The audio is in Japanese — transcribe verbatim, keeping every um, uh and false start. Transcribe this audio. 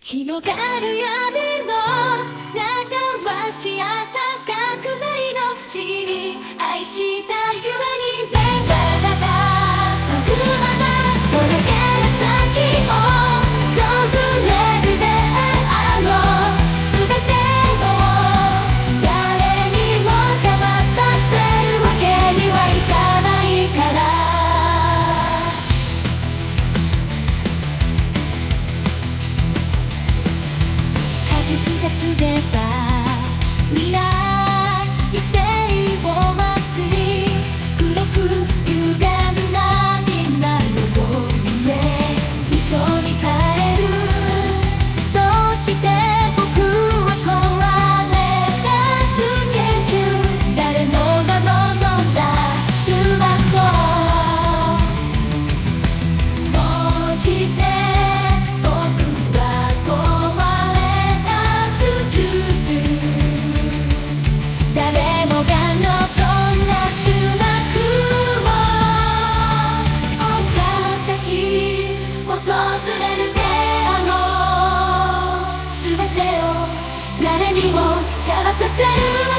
広がる闇の中はしあたかくないのちに愛したゆえに目がなた真っ暗なこれから先を訪れるであろう全てを誰にも邪魔させるわけにはいかないから果実が告げた未来異性をまっすに黒く歪んだみんなの夢嘘に変えるどうして僕は壊れたスケジュール誰もが望んだ終盤をこうして僕は壊れたスジュース誰もが望んだ終幕を岡崎訪れるであろう全てを誰にも邪魔させる